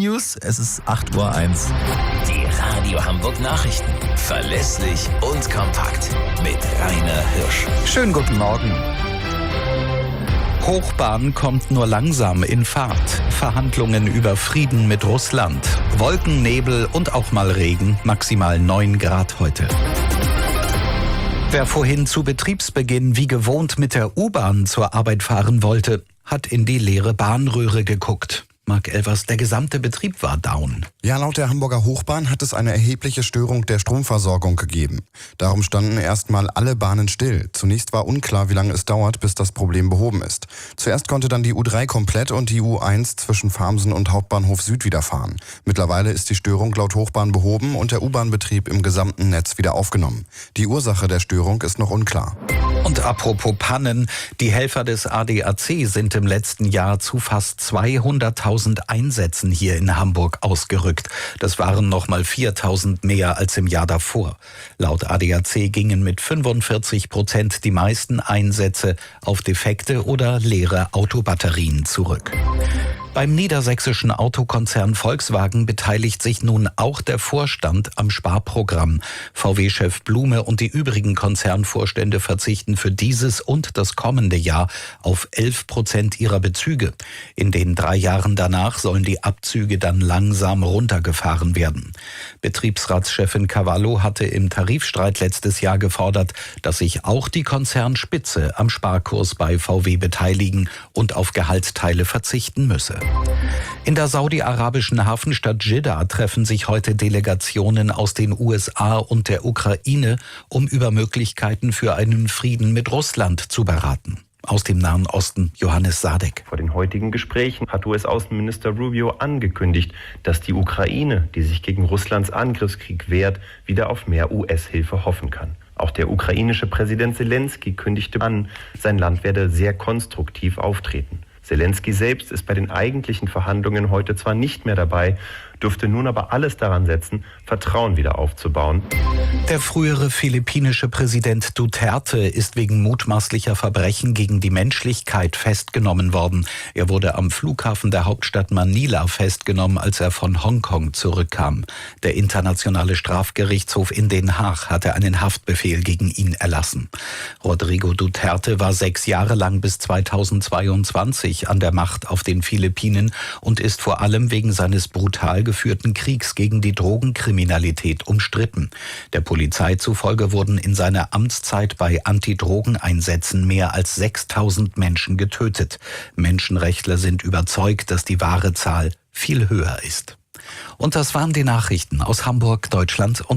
News, es ist 8:01 Uhr. Die Radio Hamburg Nachrichten. Verlässlich und kompakt. Mit Rainer Hirsch. Schönen guten Morgen. Hochbahn kommt nur langsam in Fahrt. Verhandlungen über Frieden mit Russland. Wolken, Nebel und auch mal Regen. Maximal 9 Grad heute. Wer vorhin zu Betriebsbeginn wie gewohnt mit der U-Bahn zur Arbeit fahren wollte, hat in die leere Bahnröhre geguckt. Marc Elvers, der gesamte Betrieb war down. Ja, laut der Hamburger Hochbahn hat es eine erhebliche Störung der Stromversorgung gegeben. Darum standen erstmal alle Bahnen still. Zunächst war unklar, wie lange es dauert, bis das Problem behoben ist. Zuerst konnte dann die U3 komplett und die U1 zwischen Farmsen und Hauptbahnhof Süd wieder fahren. Mittlerweile ist die Störung laut Hochbahn behoben und der U-Bahn-Betrieb im gesamten Netz wieder aufgenommen. Die Ursache der Störung ist noch unklar. Und apropos Pannen, die Helfer des ADAC sind im letzten Jahr zu fast 200.000 Einsätzen hier in Hamburg ausgerückt. Das waren nochmal 4.000 mehr als im Jahr davor. Laut ADAC gingen mit 45% die meisten Einsätze auf defekte oder leere Autobatterien zurück. Beim niedersächsischen Autokonzern Volkswagen beteiligt sich nun auch der Vorstand am Sparprogramm. VW-Chef Blume und die übrigen Konzernvorstände verzichten für dieses und das kommende Jahr auf 11% ihrer Bezüge. In den 3 Jahren danach sollen die Abzüge dann langsam runtergefahren werden. Betriebsratschefin Cavallo hatte im Tarifstreit letztes Jahr gefordert, dass sich auch die Konzernspitze am Sparkurs bei VW beteiligen und auf Gehaltsteile verzichten müsse. In der saudi-arabischen Hafenstadt Jeddah treffen sich heute Delegationen aus den USA und der Ukraine, um über Möglichkeiten für einen Frieden mit Russland zu beraten. Aus dem Nahen Osten Johannes Sadek. Vor den heutigen Gesprächen hat US-Außenminister Rubio angekündigt, dass die Ukraine, die sich gegen Russlands Angriffskrieg wehrt, wieder auf mehr US-Hilfe hoffen kann. Auch der ukrainische Präsident Zelensky kündigte an, sein Land werde sehr konstruktiv auftreten. Zelensky selbst ist bei den eigentlichen Verhandlungen heute zwar nicht mehr dabei, dürfte nun aber alles daran setzen, Vertrauen wieder aufzubauen. Der frühere philippinische Präsident Duterte ist wegen mutmaßlicher Verbrechen gegen die Menschlichkeit festgenommen worden. Er wurde am Flughafen der Hauptstadt Manila festgenommen, als er von Hongkong zurückkam. Der Internationale Strafgerichtshof in Den Haag hatte einen Haftbefehl gegen ihn erlassen. Rodrigo Duterte war 6 Jahre lang bis 2022 an der Macht auf den Philippinen und ist vor allem wegen seines brutal geführten Kriegs gegen die Drogenkriminalität umstritten. Der Polizei zufolge wurden in seiner Amtszeit bei Antidrogeneinsätzen mehr als 6.000 Menschen getötet. Menschenrechtler sind überzeugt, dass die wahre Zahl viel höher ist. Und das waren die Nachrichten aus Hamburg, Deutschland und